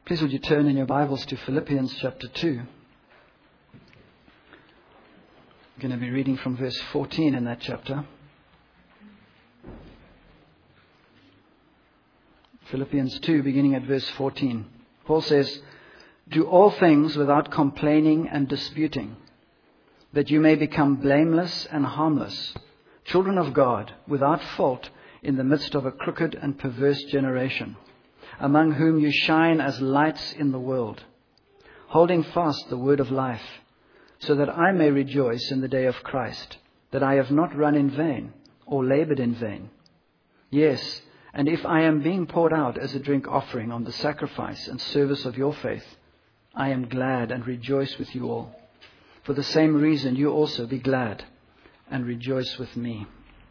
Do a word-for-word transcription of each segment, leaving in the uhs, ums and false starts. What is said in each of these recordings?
Please would you turn in your Bibles to Philippians chapter two. I'm going to be reading from verse fourteen in that chapter. Philippians two, beginning at verse fourteen. Paul says, "Do all things without complaining and disputing, that you may become blameless and harmless, children of God, without fault in the midst of a crooked and perverse generation, among whom you shine as lights in the world, holding fast the word of life, so that I may rejoice in the day of Christ, that I have not run in vain or labored in vain. Yes, and if I am being poured out as a drink offering on the sacrifice and service of your faith, I am glad and rejoice with you all. For the same reason you also be glad and rejoice with me.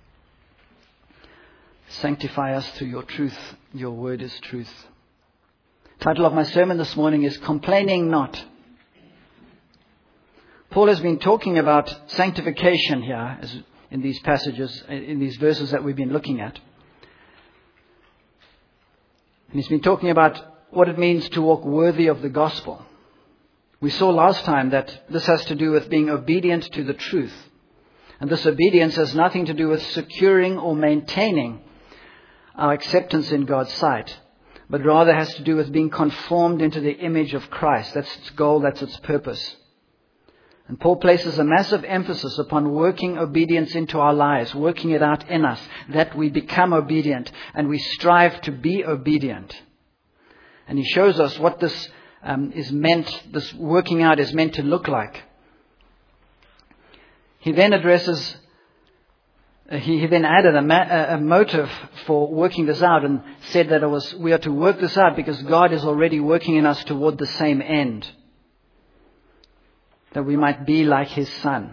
Sanctify us through your truth. Your word is truth." The title of my sermon this morning is Complaining Not. Paul has been talking about sanctification here as in these passages, in these verses that we've been looking at. And he's been talking about what it means to walk worthy of the gospel. We saw last time that this has to do with being obedient to the truth. And this obedience has nothing to do with securing or maintaining our acceptance in God's sight, but rather has to do with being conformed into the image of Christ. That's its goal, that's its purpose. And Paul places a massive emphasis upon working obedience into our lives, working it out in us, that we become obedient and we strive to be obedient. And he shows us what this um, is meant, this working out is meant to look like. He then addresses He, he then added a, ma- a motive for working this out and said that it was we are to work this out because God is already working in us toward the same end. That we might be like His Son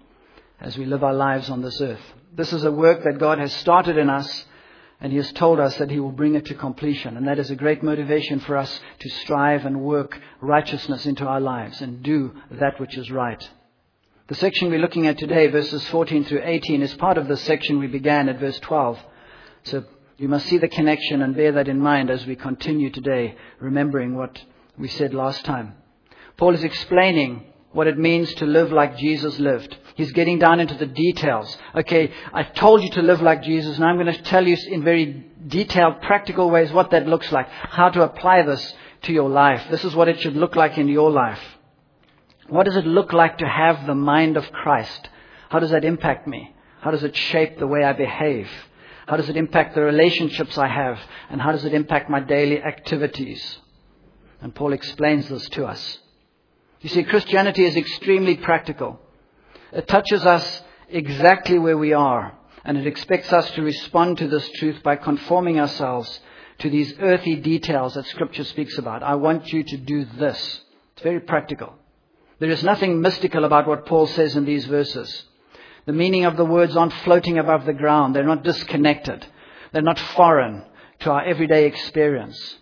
as we live our lives on this earth. This is a work that God has started in us, and He has told us that He will bring it to completion. And that is a great motivation for us to strive and work righteousness into our lives and do that which is right. The section we're looking at today, verses fourteen through eighteen, is part of the section we began at verse twelve. So you must see the connection and bear that in mind as we continue today, remembering what we said last time. Paul is explaining what it means to live like Jesus lived. He's getting down into the details. Okay, I told you to live like Jesus, and I'm going to tell you in very detailed, practical ways what that looks like, how to apply this to your life. This is what it should look like in your life. What does it look like to have the mind of Christ? How does that impact me? How does it shape the way I behave? How does it impact the relationships I have? And how does it impact my daily activities? And Paul explains this to us. You see, Christianity is extremely practical. It touches us exactly where we are. And it expects us to respond to this truth by conforming ourselves to these earthy details that Scripture speaks about. I want you to do this. It's very practical. There is nothing mystical about what Paul says in these verses. The meaning of the words aren't floating above the ground. They're not disconnected. They're not foreign to our everyday experience.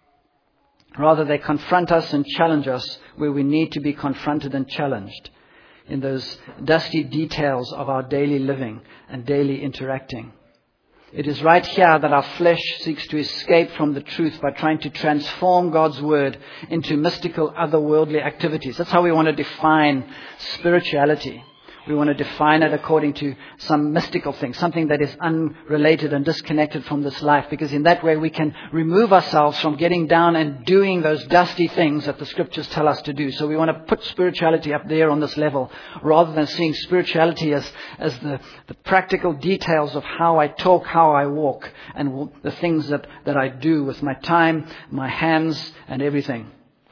Rather, they confront us and challenge us where we need to be confronted and challenged in those dusty details of our daily living and daily interacting. It is right here that our flesh seeks to escape from the truth by trying to transform God's word into mystical, otherworldly activities. That's how we want to define spirituality. We want to define it according to some mystical thing, something that is unrelated and disconnected from this life. Because in that way we can remove ourselves from getting down and doing those dusty things that the Scriptures tell us to do. So we want to put spirituality up there on this level, rather than seeing spirituality as, as the, the practical details of how I talk, how I walk, and the things that, that I do with my time, my hands, and everything.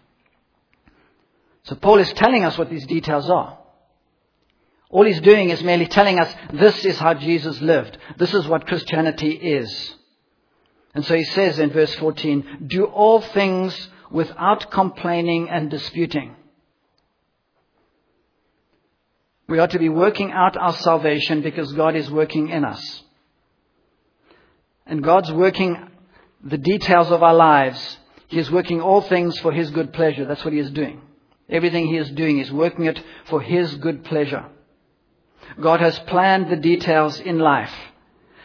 So Paul is telling us what these details are. All he's doing is merely telling us this is how Jesus lived. This is what Christianity is. And so he says in verse fourteen, do all things without complaining and disputing. We are to be working out our salvation because God is working in us. And God's working the details of our lives. He is working all things for His good pleasure. That's what He is doing. Everything He is doing is working it for His good pleasure. God has planned the details in life.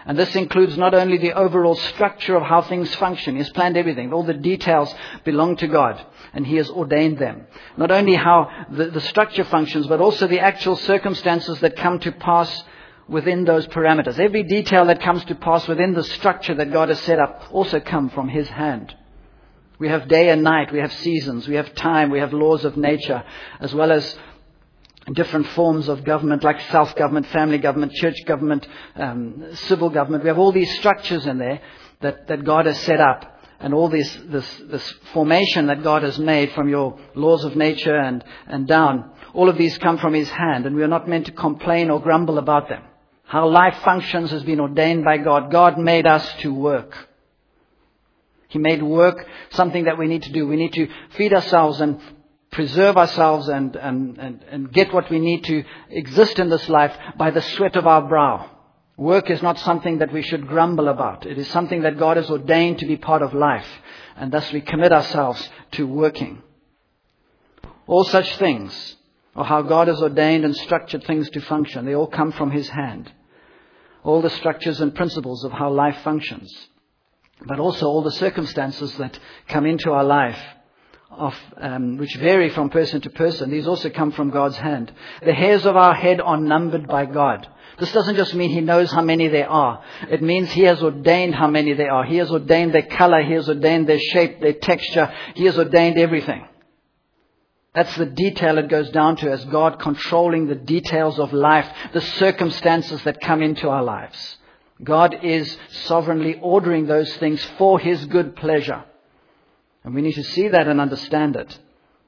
And this includes not only the overall structure of how things function. He has planned everything. All the details belong to God, and He has ordained them. Not only how the, the structure functions, but also the actual circumstances that come to pass within those parameters. Every detail that comes to pass within the structure that God has set up also come from His hand. We have day and night, we have seasons, we have time, we have laws of nature, as well as different forms of government like self-government, family government, church government, um, civil government. We have all these structures in there that, that God has set up, and all this, this, this formation that God has made from your laws of nature and, and down. All of these come from His hand, and we are not meant to complain or grumble about them. How life functions has been ordained by God. God made us to work. He made work something that we need to do. We need to feed ourselves and preserve ourselves and, and, and, and get what we need to exist in this life by the sweat of our brow. Work is not something that we should grumble about. It is something that God has ordained to be part of life. And thus we commit ourselves to working. All such things, or how God has ordained and structured things to function, they all come from His hand. All the structures and principles of how life functions. But also all the circumstances that come into our life, of, um, which vary from person to person. These also come from God's hand. The hairs of our head are numbered by God. This doesn't just mean He knows how many there are. It means He has ordained how many there are. He has ordained their color. He has ordained their shape, their texture. He has ordained everything. That's the detail it goes down to, as God controlling the details of life, the circumstances that come into our lives. God is sovereignly ordering those things for His good pleasure. And we need to see that and understand it.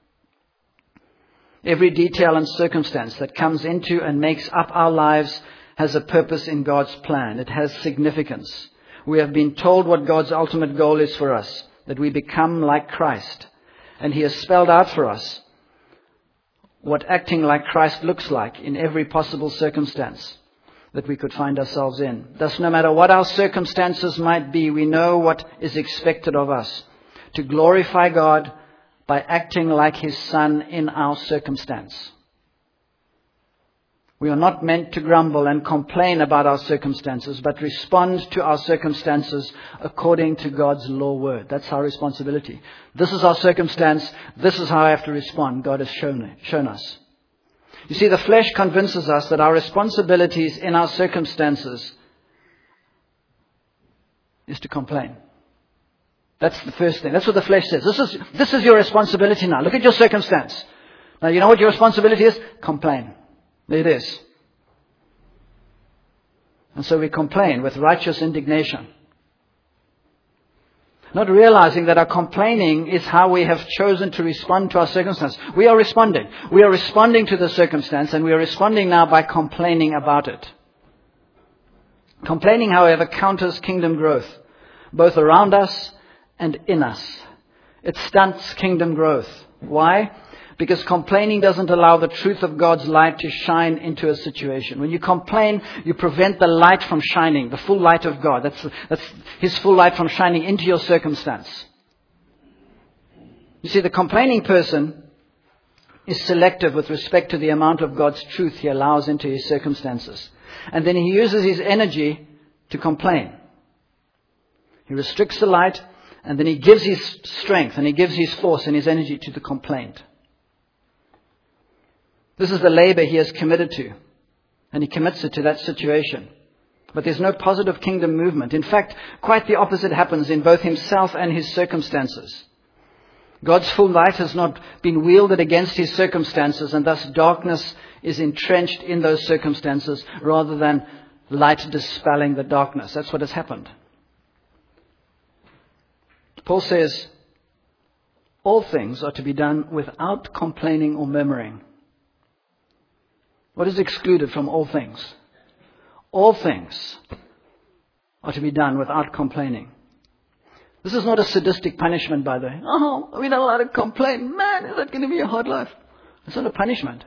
Every detail and circumstance that comes into and makes up our lives has a purpose in God's plan. It has significance. We have been told what God's ultimate goal is for us, that we become like Christ. And He has spelled out for us what acting like Christ looks like in every possible circumstance that we could find ourselves in. Thus, no matter what our circumstances might be, we know what is expected of us. To glorify God by acting like His Son in our circumstance. We are not meant to grumble and complain about our circumstances, but respond to our circumstances according to God's law word. That's our responsibility. This is our circumstance. This is how I have to respond. God has shown, shown us. You see, the flesh convinces us that our responsibilities in our circumstances is to complain. That's the first thing. That's what the flesh says. This is, this is your responsibility now. Look at your circumstance. Now, you know what your responsibility is? Complain. There it is. And so we complain with righteous indignation. Not realizing that our complaining is how we have chosen to respond to our circumstance. We are responding. We are responding to the circumstance, and we are responding now by complaining about it. Complaining, however, counters kingdom growth, both around us and in us. It stunts kingdom growth. Why? Because complaining doesn't allow the truth of God's light to shine into a situation. When you complain, you prevent the light from shining, the full light of God. That's, that's His full light from shining into your circumstance. You see, the complaining person is selective with respect to the amount of God's truth He allows into his circumstances. And then he uses his energy to complain. He restricts the light, and then he gives his strength and he gives his force and his energy to the complaint. This is the labor he has committed to, and he commits it to that situation. But there's no positive kingdom movement. In fact, quite the opposite happens in both himself and his circumstances. God's full light has not been wielded against his circumstances, and thus darkness is entrenched in those circumstances rather than light dispelling the darkness. That's what has happened. Paul says, all things are to be done without complaining or murmuring. What is excluded from all things? All things are to be done without complaining. This is not a sadistic punishment, by the way. Oh, we're not allowed to complain. Man, is that going to be a hard life? It's not a punishment.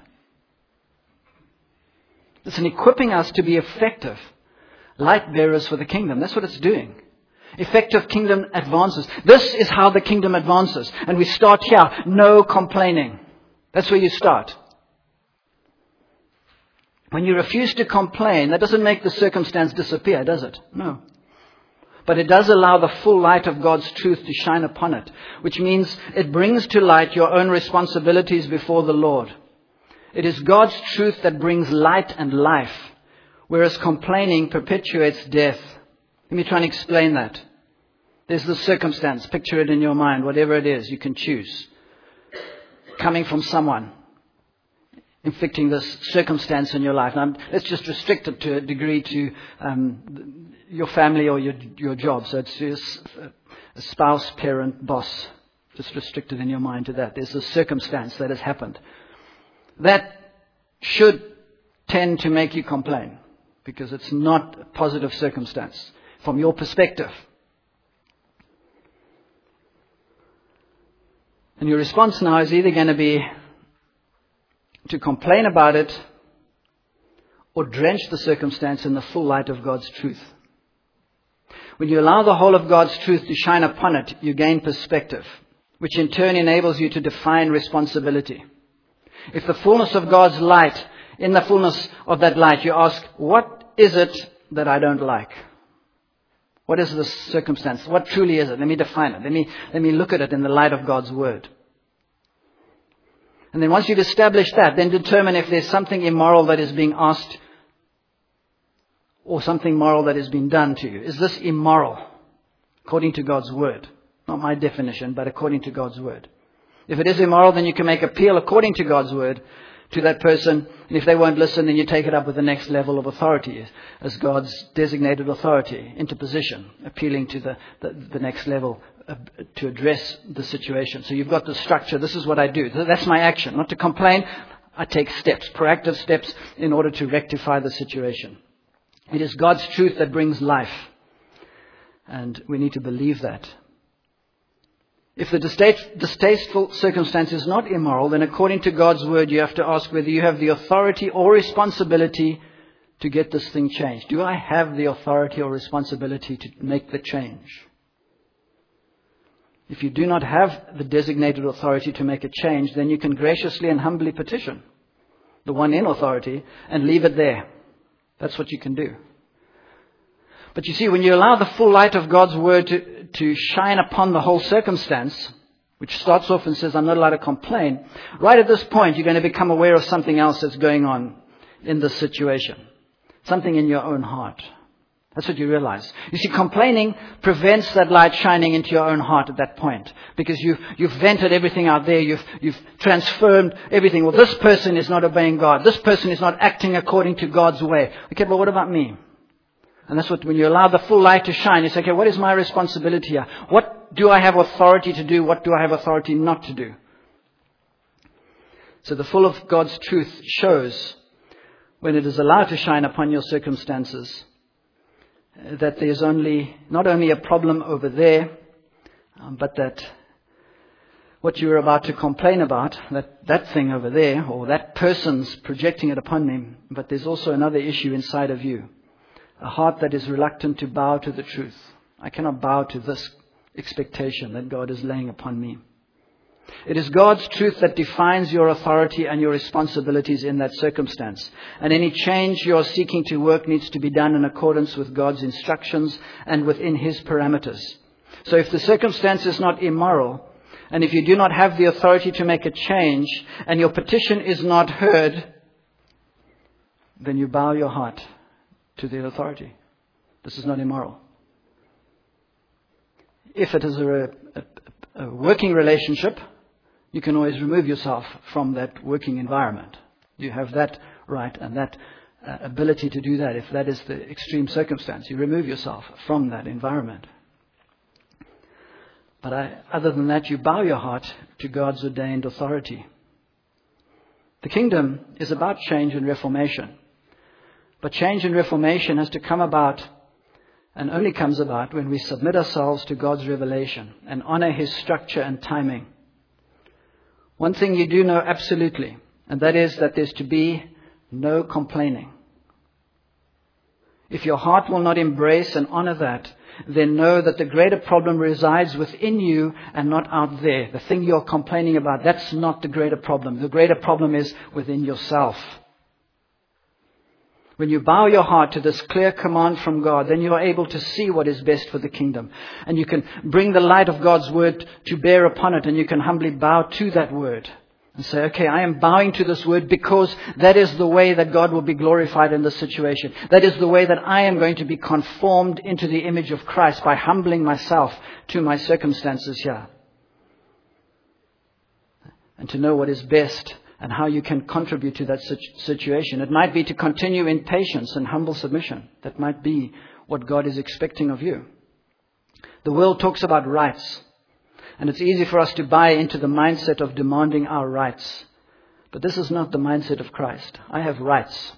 It's an equipping us to be effective light bearers for the kingdom. That's what it's doing. Effective kingdom advances. This is how the kingdom advances. And we start here. No complaining. That's where you start. When you refuse to complain, that doesn't make the circumstance disappear, does it? No. But it does allow the full light of God's truth to shine upon it, which means it brings to light your own responsibilities before the Lord. It is God's truth that brings light and life, whereas complaining perpetuates death. Let me try and explain that. There's the circumstance. Picture it in your mind, whatever it is, you can choose. Coming from someone, inflicting this circumstance in your life. Now, let's just restrict it to a degree to um, your family or your your job. So it's a spouse, parent, boss. Just restrict it in your mind to that. There's a circumstance that has happened. That should tend to make you complain, because it's not a positive circumstance from your perspective. And your response now is either going to be to complain about it or drench the circumstance in the full light of God's truth. When you allow the whole of God's truth to shine upon it, you gain perspective, which in turn enables you to define responsibility. If the fullness of God's light, in the fullness of that light, you ask, what is it that I don't like? What is the circumstance? What truly is it? Let me define it. Let me, let me look at it in the light of God's word. And then once you've established that, then determine if there's something immoral that is being asked or something moral that has been done to you. Is this immoral according to God's word? Not my definition, but according to God's word. If it is immoral, then you can make appeal according to God's word to that person. And if they won't listen, then you take it up with the next level of authority as God's designated authority, interposition, appealing to the, the, the next level uh, to address the situation. So you've got the structure. This is what I do. That's my action. Not to complain. I take steps, proactive steps in order to rectify the situation. It is God's truth that brings life. And we need to believe that. If the distasteful circumstance is not immoral, then according to God's word, you have to ask whether you have the authority or responsibility to get this thing changed. Do I have the authority or responsibility to make the change? If you do not have the designated authority to make a change, then you can graciously and humbly petition the one in authority and leave it there. That's what you can do. But you see, when you allow the full light of God's word to, to shine upon the whole circumstance, which starts off and says, I'm not allowed to complain, right at this point, you're going to become aware of something else that's going on in this situation. Something in your own heart. That's what you realize. You see, complaining prevents that light shining into your own heart at that point. Because you've, you've vented everything out there. You've, you've transformed everything. Well, this person is not obeying God. This person is not acting according to God's way. Okay, but what about me? And that's what, when you allow the full light to shine, you say, okay, what is my responsibility here? What do I have authority to do? What do I have authority not to do? So the full of God's truth shows, when it is allowed to shine upon your circumstances, that there's only, not only a problem over there, um, but that what you were about to complain about, that, that thing over there, or that person's projecting it upon me, but there's also another issue inside of you. A heart that is reluctant to bow to the truth. I cannot bow to this expectation that God is laying upon me. It is God's truth that defines your authority and your responsibilities in that circumstance. And any change you're seeking to work needs to be done in accordance with God's instructions and within His parameters. So if the circumstance is not immoral, and if you do not have the authority to make a change, and your petition is not heard, then you bow your heart to the authority. This is not immoral. If it is a, a, a working relationship, you can always remove yourself from that working environment. You have that right and that uh, ability to do that. If that is the extreme circumstance, you remove yourself from that environment. But I, other than that, you bow your heart to God's ordained authority. The kingdom is about change and reformation. But change and reformation has to come about, and only comes about, when we submit ourselves to God's revelation and honor His structure and timing. One thing you do know absolutely, and that is that there's to be no complaining. If your heart will not embrace and honor that, then know that the greater problem resides within you and not out there. The thing you're complaining about, that's not the greater problem. The greater problem is within yourself. When you bow your heart to this clear command from God, then you are able to see what is best for the kingdom. And you can bring the light of God's word to bear upon it, and you can humbly bow to that word and say, okay, I am bowing to this word because that is the way that God will be glorified in this situation. That is the way that I am going to be conformed into the image of Christ by humbling myself to my circumstances here. And to know what is best and how you can contribute to that situation. It might be to continue in patience and humble submission. That might be what God is expecting of you. The world talks about rights. And it's easy for us to buy into the mindset of demanding our rights. But this is not the mindset of Christ. I have rights.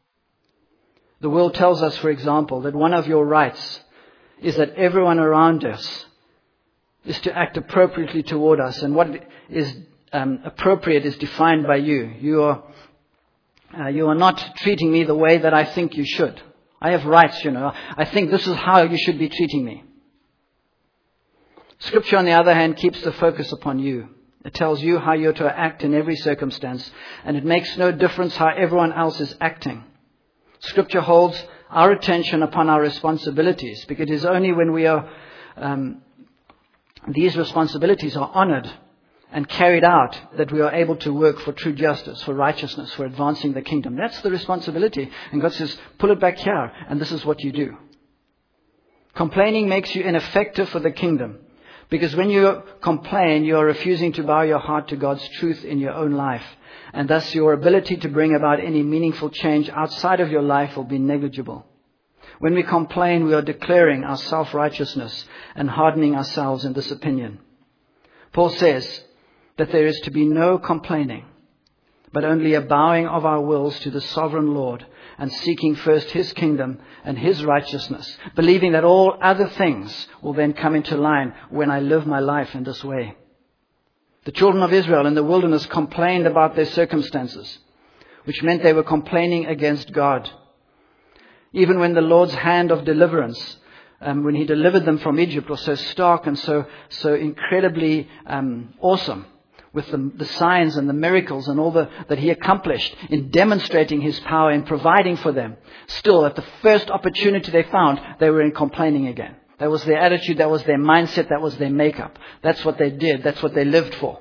The world tells us, for example, that one of your rights is that everyone around us is to act appropriately toward us. And what is Um, appropriate is defined by you. You are, uh, you are not treating me the way that I think you should. I have rights, you know. I think this is how you should be treating me. Scripture, on the other hand, keeps the focus upon you. It tells you how you're to act in every circumstance, and it makes no difference how everyone else is acting. Scripture holds our attention upon our responsibilities, because it is only when we are, um, these responsibilities are honored and carried out that we are able to work for true justice, for righteousness, for advancing the kingdom. That's the responsibility. And God says, pull it back here, and this is what you do. Complaining makes you ineffective for the kingdom. Because when you complain, you are refusing to bow your heart to God's truth in your own life. And thus your ability to bring about any meaningful change outside of your life will be negligible. When we complain, we are declaring our self-righteousness and hardening ourselves in this opinion. Paul says that there is to be no complaining, but only a bowing of our wills to the sovereign Lord and seeking first His kingdom and His righteousness, believing that all other things will then come into line when I live my life in this way. The children of Israel in the wilderness complained about their circumstances, which meant they were complaining against God. Even when the Lord's hand of deliverance, um, when He delivered them from Egypt, was so stark and so so incredibly um, awesome, with the, the signs and the miracles and all the, that He accomplished in demonstrating His power and providing for them. Still, at the first opportunity they found, they were in complaining again. That was their attitude, that was their mindset, that was their makeup. That's what they did, that's what they lived for.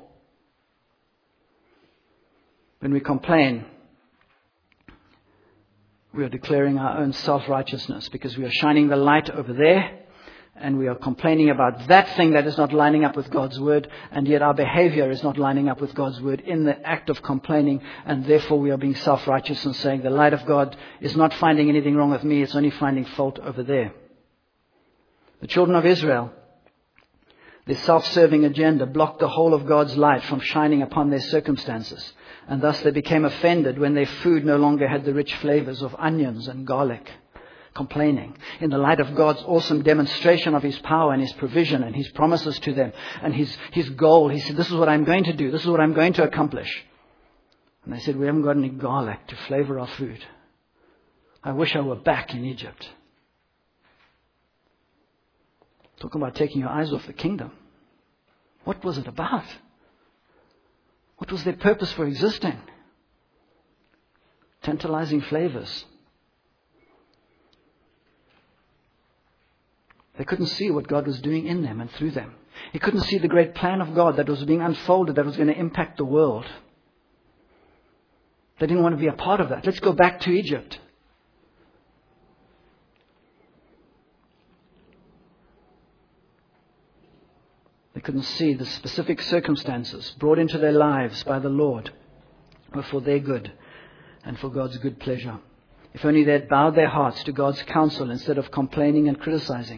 When we complain, we are declaring our own self-righteousness because we are shining the light over there. And we are complaining about that thing that is not lining up with God's word. And yet our behavior is not lining up with God's word in the act of complaining. And therefore we are being self-righteous and saying the light of God is not finding anything wrong with me. It's only finding fault over there. The children of Israel, their self-serving agenda blocked the whole of God's light from shining upon their circumstances. And thus they became offended when their food no longer had the rich flavors of onions and garlic. Complaining in the light of God's awesome demonstration of His power and His provision and His promises to them and His, His goal. He said, this is what I'm going to do. This is what I'm going to accomplish. And they said, we haven't got any garlic to flavor our food. I wish I were back in Egypt. Talking about taking your eyes off the kingdom. What was it about? What was their purpose for existing? Tantalizing flavors. They couldn't see what God was doing in them and through them. He couldn't see the great plan of God that was being unfolded, that was going to impact the world. They didn't want to be a part of that. Let's go back to Egypt. They couldn't see the specific circumstances brought into their lives by the Lord were for their good and for God's good pleasure. If only they had bowed their hearts to God's counsel instead of complaining and criticizing.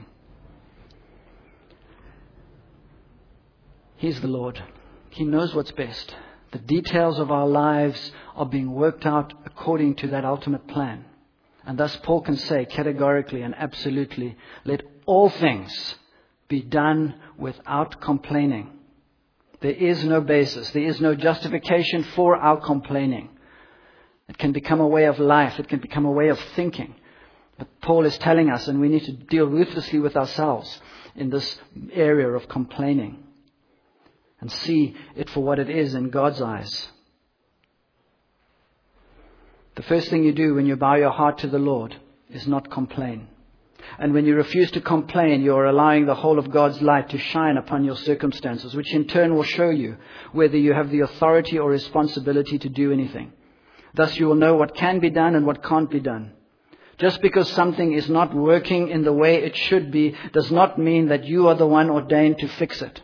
He's the Lord. He knows what's best. The details of our lives are being worked out according to that ultimate plan. And thus Paul can say categorically and absolutely, let all things be done without complaining. There is no basis. There is no justification for our complaining. It can become a way of life. It can become a way of thinking. But Paul is telling us, and we need to deal ruthlessly with ourselves in this area of complaining. And see it for what it is in God's eyes. The first thing you do when you bow your heart to the Lord is not complain. And when you refuse to complain, you are allowing the whole of God's light to shine upon your circumstances, which in turn will show you whether you have the authority or responsibility to do anything. Thus you will know what can be done and what can't be done. Just because something is not working in the way it should be does not mean that you are the one ordained to fix it.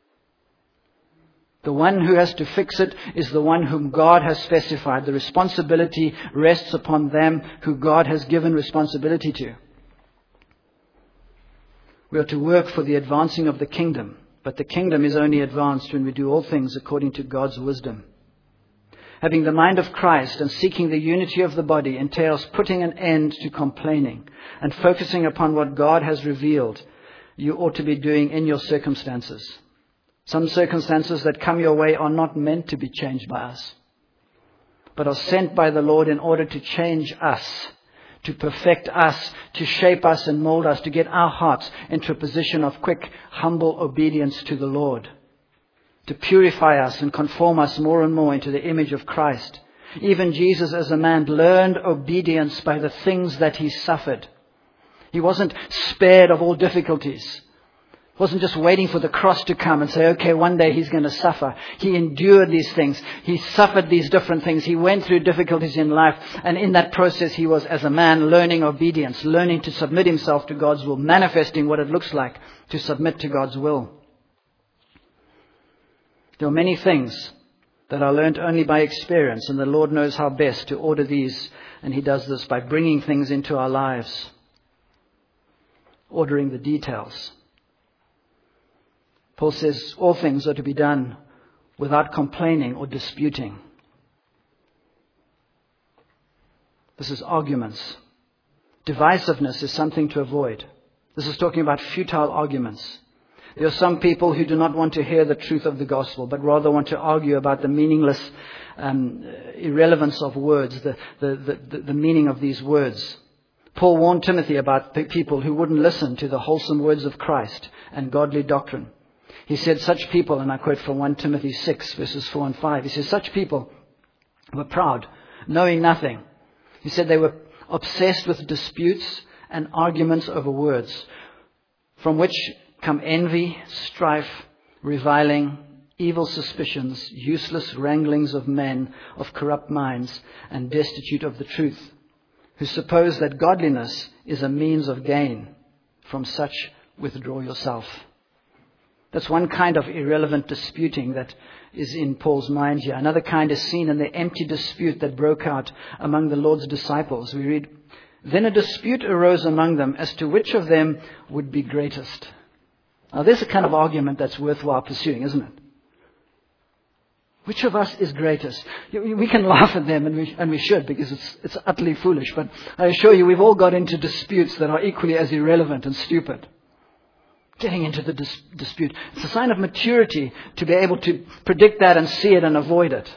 The one who has to fix it is the one whom God has specified. The responsibility rests upon them who God has given responsibility to. We are to work for the advancing of the kingdom, but the kingdom is only advanced when we do all things according to God's wisdom. Having the mind of Christ and seeking the unity of the body entails putting an end to complaining and focusing upon what God has revealed you ought to be doing in your circumstances. Some circumstances that come your way are not meant to be changed by us, but are sent by the Lord in order to change us, to perfect us, to shape us and mold us, to get our hearts into a position of quick, humble obedience to the Lord, to purify us and conform us more and more into the image of Christ. Even Jesus as a man learned obedience by the things that he suffered. He wasn't spared of all difficulties. Wasn't just waiting for the cross to come and say, okay, one day he's going to suffer. He endured these things. He suffered these different things. He went through difficulties in life. And in that process, he was, as a man, learning obedience, learning to submit himself to God's will, manifesting what it looks like to submit to God's will. There are many things that are learned only by experience, and the Lord knows how best to order these. And he does this by bringing things into our lives, ordering the details. Paul says all things are to be done without complaining or disputing. This is arguments. Divisiveness is something to avoid. This is talking about futile arguments. There are some people who do not want to hear the truth of the gospel, but rather want to argue about the meaningless um, irrelevance of words, the, the, the, the meaning of these words. Paul warned Timothy about people who wouldn't listen to the wholesome words of Christ and godly doctrine. He said such people, and I quote from First Timothy six, verses four and five. He says such people were proud, knowing nothing. He said they were obsessed with disputes and arguments over words, from which come envy, strife, reviling, evil suspicions, useless wranglings of men of corrupt minds, and destitute of the truth, who suppose that godliness is a means of gain. From such withdraw yourself. That's one kind of irrelevant disputing that is in Paul's mind here. Another kind is seen in the empty dispute that broke out among the Lord's disciples. We read, then a dispute arose among them as to which of them would be greatest. Now there's a kind of argument that's worthwhile pursuing, isn't it? Which of us is greatest? We can laugh at them, and we, and we should, because it's, it's utterly foolish. But I assure you, we've all got into disputes that are equally as irrelevant and stupid. Getting into the dis- dispute. It's a sign of maturity to be able to predict that and see it and avoid it.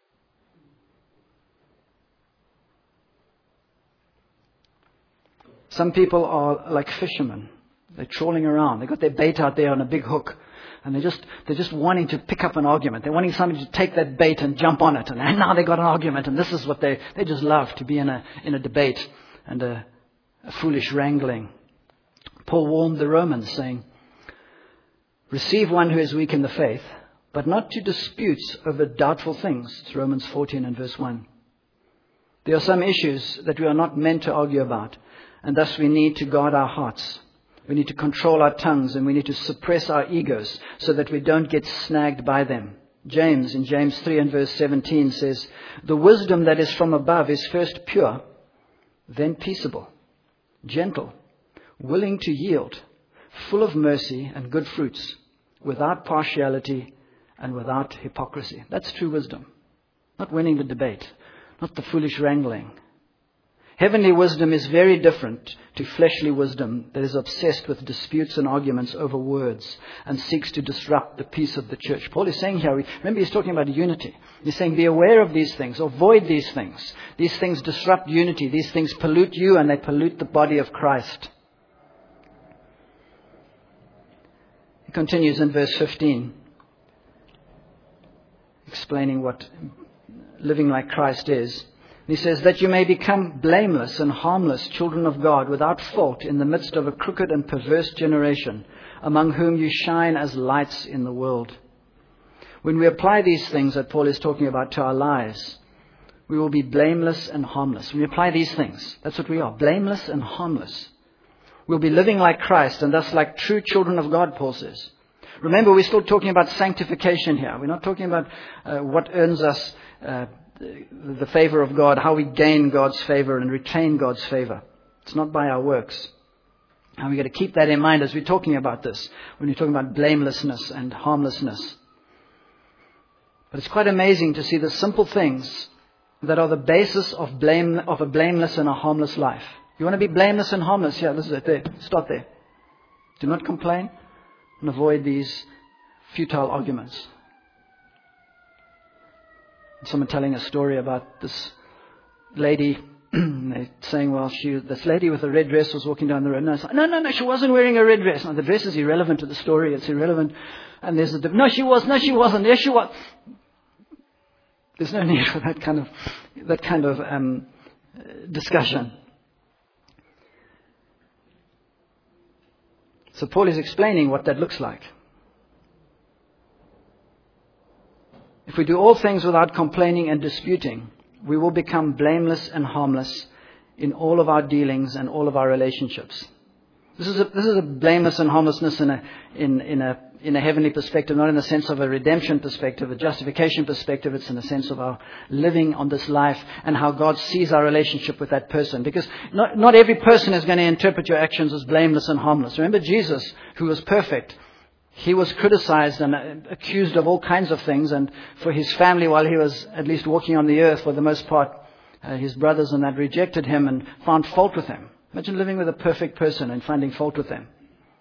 Some people are like fishermen. They're trawling around. They've got their bait out there on a big hook. And they're just, they're just wanting to pick up an argument. They're wanting somebody to take that bait and jump on it. And now they've got an argument. And this is what they, they just love, to be in a, in a debate and a, a foolish wrangling. Paul warned the Romans, saying, receive one who is weak in the faith, but not to disputes over doubtful things. It's Romans fourteen and verse one. There are some issues that we are not meant to argue about, and thus we need to guard our hearts. We need to control our tongues, and we need to suppress our egos so that we don't get snagged by them. James, in James three and verse seventeen says, the wisdom that is from above is first pure, then peaceable, gentle, willing to yield, full of mercy and good fruits, without partiality and without hypocrisy. That's true wisdom. Not winning the debate, not the foolish wrangling. Heavenly wisdom is very different to fleshly wisdom that is obsessed with disputes and arguments over words and seeks to disrupt the peace of the church. Paul is saying here, remember he's talking about unity. He's saying be aware of these things, avoid these things. These things disrupt unity. These things pollute you and they pollute the body of Christ. He continues in verse fifteen, explaining what living like Christ is. He says that you may become blameless and harmless children of God without fault in the midst of a crooked and perverse generation, among whom you shine as lights in the world. When we apply these things that Paul is talking about to our lives, we will be blameless and harmless. When we apply these things, that's what we are, blameless and harmless. We'll be living like Christ and thus like true children of God, Paul says. Remember, we're still talking about sanctification here. We're not talking about uh, what earns us uh, the favor of God, how we gain God's favor and retain God's favor. It's not by our works. And we've got to keep that in mind as we're talking about this, when we're talking about blamelessness and harmlessness. But it's quite amazing to see the simple things that are the basis of blame of a blameless and a harmless life. You want to be blameless and harmless? Yeah, this is it. There. Start there. Do not complain and avoid these futile arguments. Someone telling a story about this lady. They're saying, well, she, this lady with a red dress was walking down the road. And I was like, no, no, no, she wasn't wearing a red dress. No, the dress is irrelevant to the story. It's irrelevant. And there's a, no, she was, no, she wasn't. Yes, she was. There's no need for that kind of, that kind of um, discussion. So Paul is explaining what that looks like. If we do all things without complaining and disputing, we will become blameless and harmless in all of our dealings and all of our relationships. This is a, this is a blameless and harmlessness in a, in, in a, in a heavenly perspective, not in the sense of a redemption perspective, a justification perspective. It's in the sense of our living on this life and how God sees our relationship with that person. Because not, not every person is going to interpret your actions as blameless and harmless. Remember Jesus, who was perfect. He was criticized and accused of all kinds of things, and for his family, while he was at least walking on the earth for the most part, uh, his brothers and that rejected him and found fault with him. Imagine living with a perfect person and finding fault with them.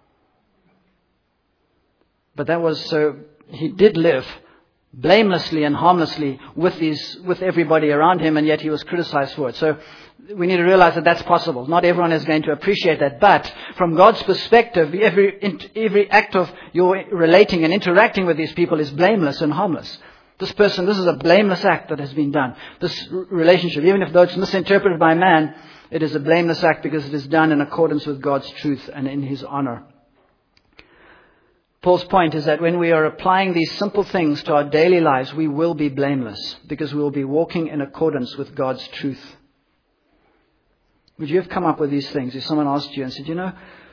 But that was so, he did live blamelessly and harmlessly with these, with everybody around him, and yet he was criticized for it. So we need to realize that that's possible. Not everyone is going to appreciate that, but from God's perspective, every every act of your relating and interacting with these people is blameless and harmless. This person, this is a blameless act that has been done. This relationship, even if though it's misinterpreted by man, it is a blameless act because it is done in accordance with God's truth and in His honor. Paul's point is that when we are applying these simple things to our daily lives, we will be blameless because we will be walking in accordance with God's truth. Would you have come up with these things if someone asked you and said, you know,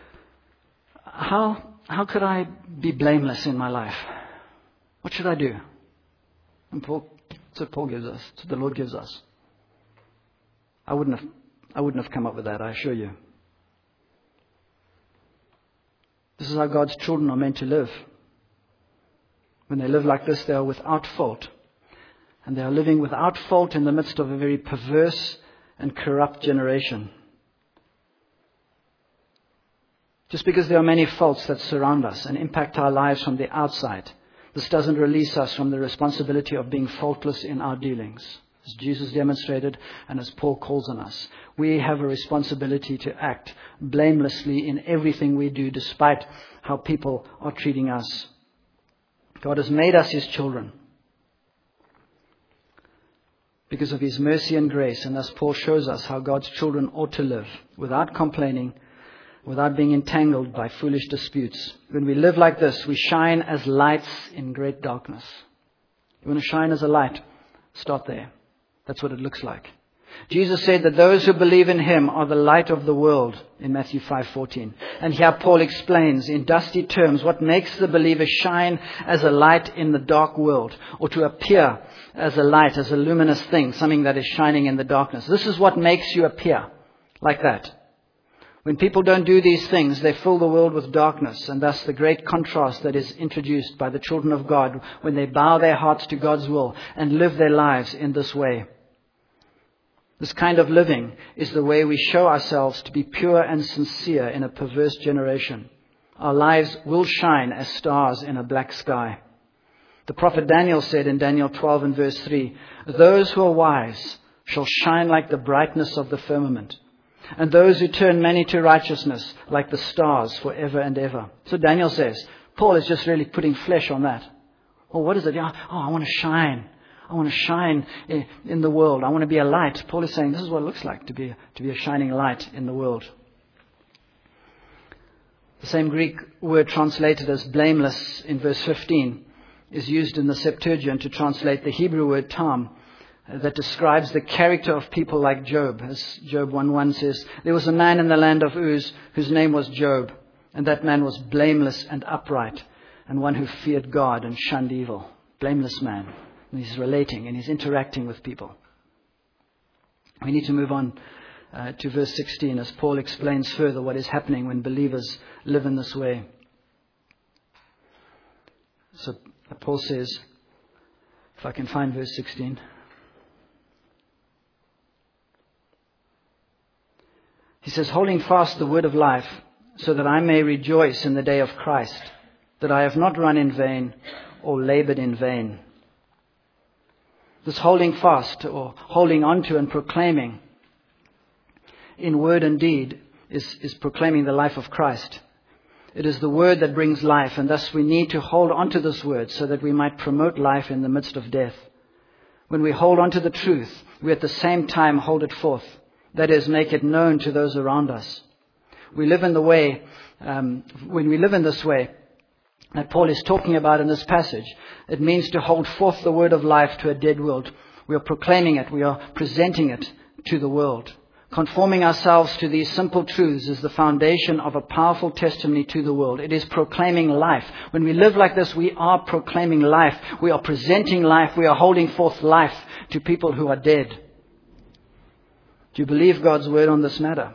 how how could I be blameless in my life? What should I do? And Paul, that's what Paul gives us. That's what the Lord gives us. I wouldn't have I wouldn't have come up with that, I assure you. This is how God's children are meant to live. When they live like this, they are without fault. And they are living without fault in the midst of a very perverse and corrupt generation. Just because there are many faults that surround us and impact our lives from the outside, this doesn't release us from the responsibility of being faultless in our dealings. As Jesus demonstrated and as Paul calls on us, we have a responsibility to act blamelessly in everything we do, despite how people are treating us. God has made us His children because of His mercy and grace, and thus Paul shows us how God's children ought to live without complaining, without being entangled by foolish disputes. When we live like this, we shine as lights in great darkness. You want to shine as a light? Start there. That's what it looks like. Jesus said that those who believe in Him are the light of the world in Matthew five fourteen. And here Paul explains in dusty terms what makes the believer shine as a light in the dark world, or to appear as a light, as a luminous thing, something that is shining in the darkness. This is what makes you appear like that. When people don't do these things, they fill the world with darkness, and thus the great contrast that is introduced by the children of God when they bow their hearts to God's will and live their lives in this way. This kind of living is the way we show ourselves to be pure and sincere in a perverse generation. Our lives will shine as stars in a black sky. The prophet Daniel said in Daniel twelve and verse three, "Those who are wise shall shine like the brightness of the firmament, and those who turn many to righteousness like the stars forever and ever." So Daniel says, Paul is just really putting flesh on that. Well, what is it? Oh, I want to shine. I want to shine in the world. I want to be a light. Paul is saying this is what it looks like to be, to be a shining light in the world. The same Greek word translated as blameless in verse fifteen is used in the Septuagint to translate the Hebrew word tam, that describes the character of people like Job. As Job one one says, there was a man in the land of Uz whose name was Job, and that man was blameless and upright, and one who feared God and shunned evil. Blameless man. And he's relating and he's interacting with people. We need to move on uh, to verse sixteen as Paul explains further what is happening when believers live in this way. So Paul says, if I can find verse sixteen. He says, holding fast the word of life, so that I may rejoice in the day of Christ, that I have not run in vain or labored in vain. This holding fast or holding on to and proclaiming in word and deed is, is proclaiming the life of Christ. It is the word that brings life, and thus we need to hold on to this word so that we might promote life in the midst of death. When we hold on to the truth, we at the same time hold it forth. That is, make it known to those around us. We live in the way, um, when we live in this way that Paul is talking about in this passage, it means to hold forth the word of life to a dead world. We are proclaiming it. We are presenting it to the world. Conforming ourselves to these simple truths is the foundation of a powerful testimony to the world. It is proclaiming life. When we live like this, we are proclaiming life. We are presenting life. We are holding forth life to people who are dead. Do you believe God's word on this matter?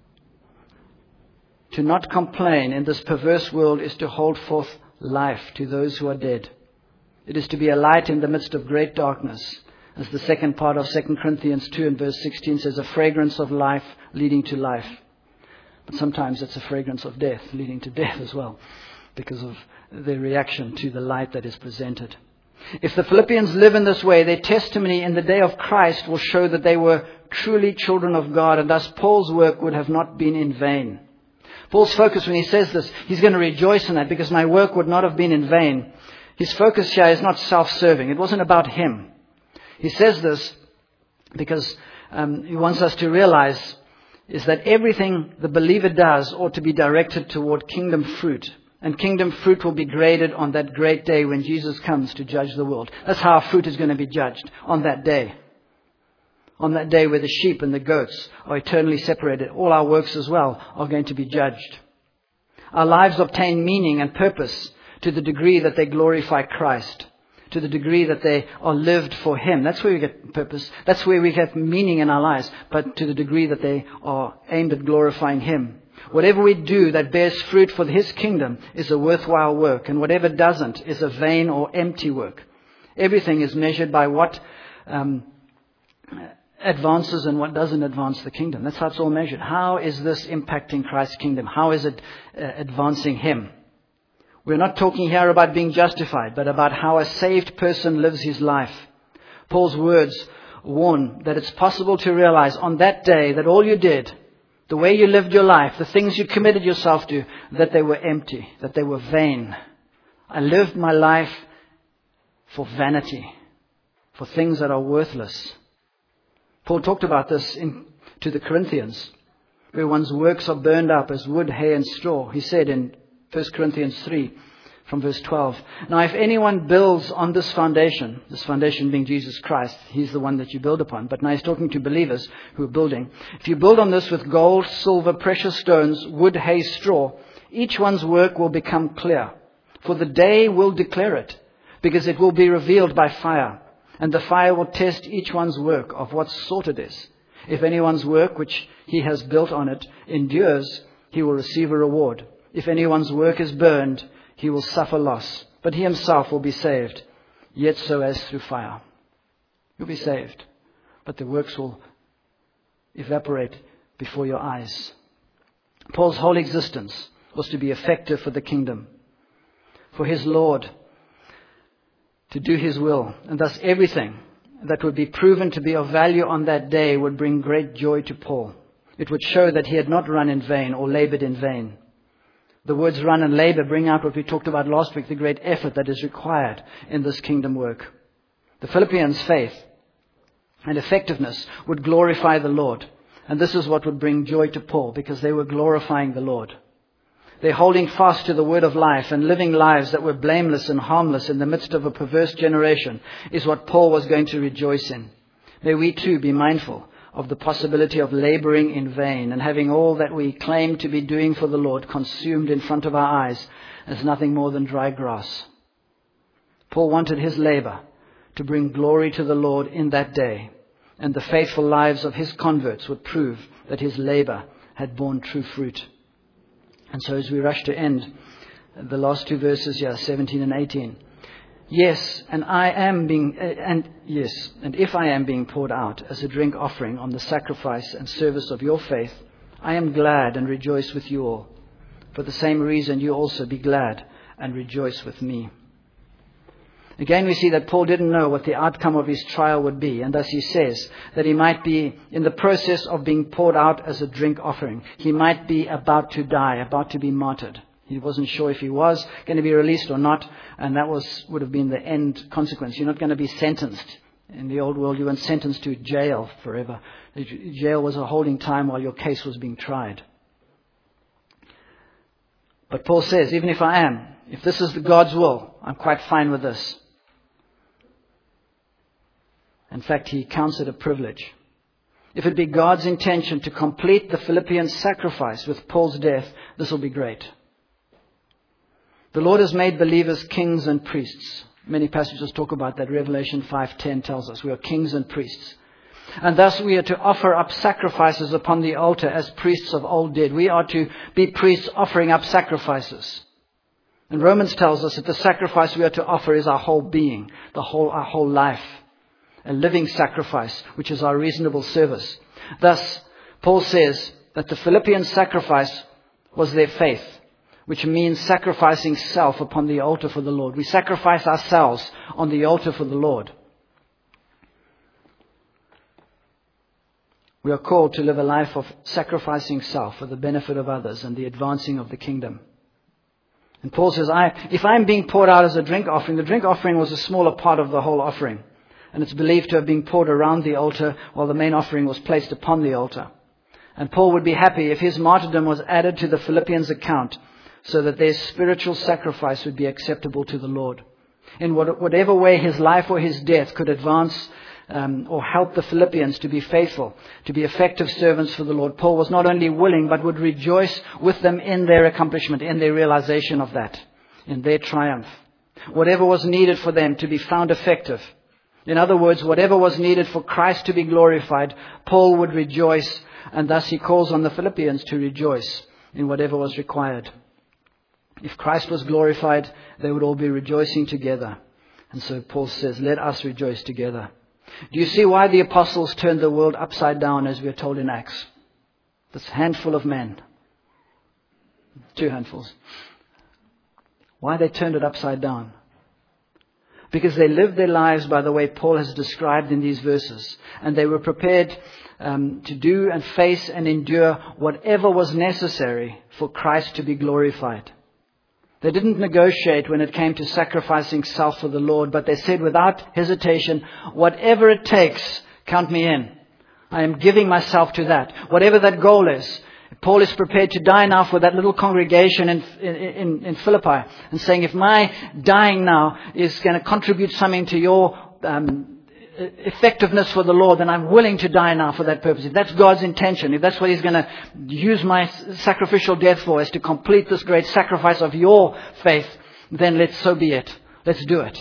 To not complain in this perverse world is to hold forth life to those who are dead. It is to be a light in the midst of great darkness. As the second part of Second Corinthians two and verse sixteen says, a fragrance of life leading to life. But sometimes it's a fragrance of death leading to death as well, because of their reaction to the light that is presented. If the Philippians live in this way, their testimony in the day of Christ will show that they were truly children of God, and thus Paul's work would have not been in vain. Paul's focus when he says this, he's going to rejoice in that because my work would not have been in vain. His focus here is not self-serving. It wasn't about him. He says this because um, he wants us to realize is that everything the believer does ought to be directed toward kingdom fruit. And kingdom fruit will be graded on that great day when Jesus comes to judge the world. That's how our fruit is going to be judged on that day. On that day where the sheep and the goats are eternally separated, all our works as well are going to be judged. Our lives obtain meaning and purpose to the degree that they glorify Christ, to the degree that they are lived for Him. That's where we get purpose. That's where we get meaning in our lives, but to the degree that they are aimed at glorifying Him. Whatever we do that bears fruit for His kingdom is a worthwhile work, and whatever doesn't is a vain or empty work. Everything is measured by what um, advances and what doesn't advance the kingdom. That's how it's all measured. How is this impacting Christ's kingdom? How is it uh, advancing Him? We're not talking here about being justified, but about how a saved person lives his life. Paul's words warn that it's possible to realize on that day that all you did, the way you lived your life, the things you committed yourself to, that they were empty, that they were vain. I lived my life for vanity, for things that are worthless. Paul talked about this in, to the Corinthians, where one's works are burned up as wood, hay and straw. He said in First Corinthians three, from verse twelve, now if anyone builds on this foundation, this foundation being Jesus Christ, He's the one that you build upon. But now He's talking to believers who are building. If you build on this with gold, silver, precious stones, wood, hay, straw, each one's work will become clear. For the day will declare it, because it will be revealed by fire. And the fire will test each one's work of what sort it is. If anyone's work which he has built on it endures, he will receive a reward. If anyone's work is burned, he will suffer loss, but he himself will be saved, yet so as through fire. You'll be saved, but the works will evaporate before your eyes. Paul's whole existence was to be effective for the kingdom, for his Lord, to do His will, and thus everything that would be proven to be of value on that day would bring great joy to Paul. It would show that he had not run in vain or labored in vain. The words run and labor bring out what we talked about last week, the great effort that is required in this kingdom work. The Philippians' faith and effectiveness would glorify the Lord. And this is what would bring joy to Paul, because they were glorifying the Lord. They're holding fast to the word of life and living lives that were blameless and harmless in the midst of a perverse generation is what Paul was going to rejoice in. May we too be mindful of the possibility of laboring in vain and having all that we claim to be doing for the Lord consumed in front of our eyes as nothing more than dry grass. Paul wanted his labor to bring glory to the Lord in that day, and the faithful lives of his converts would prove that his labor had borne true fruit. And so as we rush to end, the last two verses here, seventeen and eighteen. Yes, and I am being, uh, and yes, and if I am being poured out as a drink offering on the sacrifice and service of your faith, I am glad and rejoice with you all. For the same reason, you also be glad and rejoice with me. Again, we see that Paul didn't know what the outcome of his trial would be, and thus he says that he might be in the process of being poured out as a drink offering. He might be about to die, about to be martyred. He wasn't sure if he was going to be released or not, and that was would have been the end consequence. You're not going to be sentenced. In the old world, you weren't sentenced to jail forever. Jail was a holding time while your case was being tried. But Paul says, even if I am, if this is God's will, I'm quite fine with this. In fact, he counts it a privilege. If it be God's intention to complete the Philippians' sacrifice with Paul's death, this will be great. The Lord has made believers kings and priests. Many passages talk about that. Revelation five ten tells us we are kings and priests. And thus we are to offer up sacrifices upon the altar as priests of old did. We are to be priests offering up sacrifices. And Romans tells us that the sacrifice we are to offer is our whole being, the whole, our whole life. A living sacrifice, which is our reasonable service. Thus, Paul says that the Philippians' sacrifice was their faith, which means sacrificing self upon the altar for the Lord. We sacrifice ourselves on the altar for the Lord. We are called to live a life of sacrificing self for the benefit of others and the advancing of the kingdom. And Paul says, I, if I'm being poured out as a drink offering, the drink offering was a smaller part of the whole offering. And it's believed to have been poured around the altar while the main offering was placed upon the altar. And Paul would be happy if his martyrdom was added to the Philippians' account so that their spiritual sacrifice would be acceptable to the Lord. In whatever way his life or his death could advance um, or help the Philippians to be faithful, to be effective servants for the Lord, Paul was not only willing but would rejoice with them in their accomplishment, in their realization of that, in their triumph. Whatever was needed for them to be found effective. In other words, whatever was needed for Christ to be glorified, Paul would rejoice, and thus he calls on the Philippians to rejoice in whatever was required. If Christ was glorified, they would all be rejoicing together. And so Paul says, let us rejoice together. Do you see why the apostles turned the world upside down, as we are told in Acts? This handful of men. Two handfuls. Why they turned it upside down? Because they lived their lives by the way Paul has described in these verses. And they were prepared um, to do and face and endure whatever was necessary for Christ to be glorified. They didn't negotiate when it came to sacrificing self for the Lord, but they said without hesitation, whatever it takes, count me in. I am giving myself to that. Whatever that goal is. Paul is prepared to die now for that little congregation in, in, in Philippi, and saying, if my dying now is going to contribute something to your um, effectiveness for the Lord, then I'm willing to die now for that purpose. If that's God's intention, if that's what He's going to use my sacrificial death for, is to complete this great sacrifice of your faith, then let's so be it. Let's do it.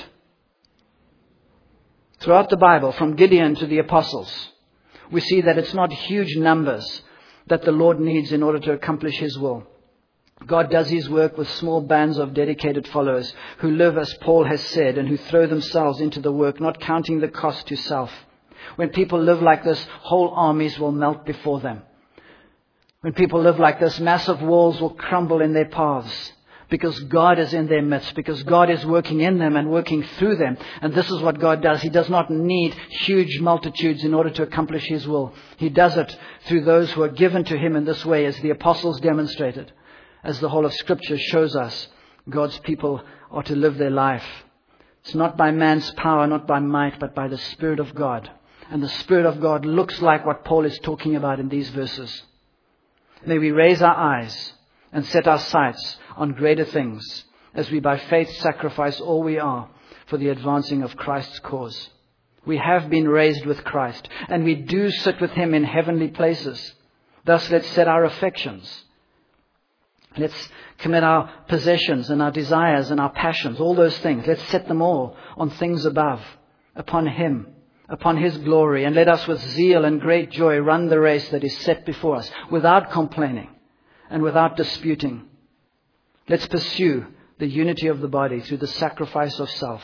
Throughout the Bible, from Gideon to the apostles, we see that it's not huge numbers that the Lord needs in order to accomplish His will. God does His work with small bands of dedicated followers who live as Paul has said and who throw themselves into the work, not counting the cost to self. When people live like this, whole armies will melt before them. When people live like this, massive walls will crumble in their paths because God is in their midst, because God is working in them and working through them. And this is what God does. He does not need huge multitudes in order to accomplish His will. He does it through those who are given to Him in this way, as the apostles demonstrated. As the whole of Scripture shows us, God's people are to live their life It's not by man's power, not by might, but by the Spirit of God. And the Spirit of God looks like what Paul is talking about in these verses. May we raise our eyes and set our sights on greater things as we by faith sacrifice all we are for the advancing of Christ's cause. We have been raised with Christ, and we do sit with Him in heavenly places. Thus, let's set our affections. Let's commit our possessions and our desires and our passions, all those things. Let's set them all on things above, upon Him, upon His glory. And let us with zeal and great joy run the race that is set before us, without complaining and without disputing. Let's pursue the unity of the body through the sacrifice of self.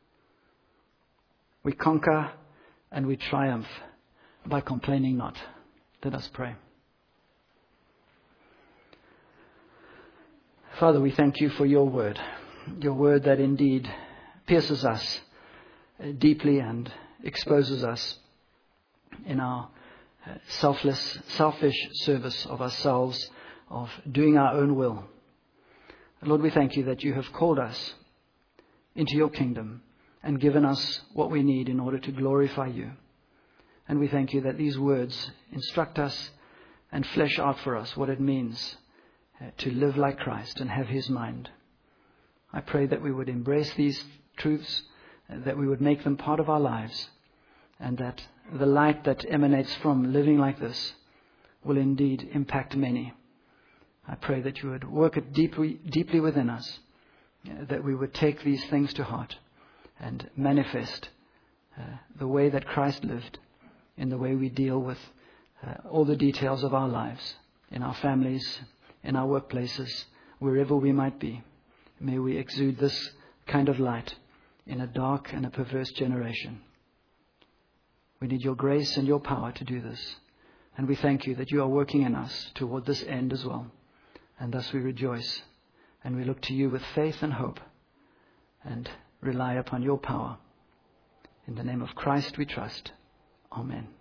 We conquer and we triumph by complaining not. Let us pray. Father, we thank you for your word, your word that indeed pierces us deeply and exposes us in our selfless, selfish service of ourselves, of doing our own will. Lord, we thank you that you have called us into your kingdom and given us what we need in order to glorify you. And we thank you that these words instruct us and flesh out for us what it means to live like Christ and have His mind. I pray that we would embrace these truths, that we would make them part of our lives, and that the light that emanates from living like this will indeed impact many. I pray that you would work it deeply, deeply within us, that we would take these things to heart and manifest uh, the way that Christ lived in the way we deal with uh, all the details of our lives, in our families, in our workplaces, wherever we might be. May we exude this kind of light in a dark and a perverse generation. We need your grace and your power to do this. And we thank you that you are working in us toward this end as well. And thus we rejoice and we look to you with faith and hope and rely upon your power. In the name of Christ we trust. Amen.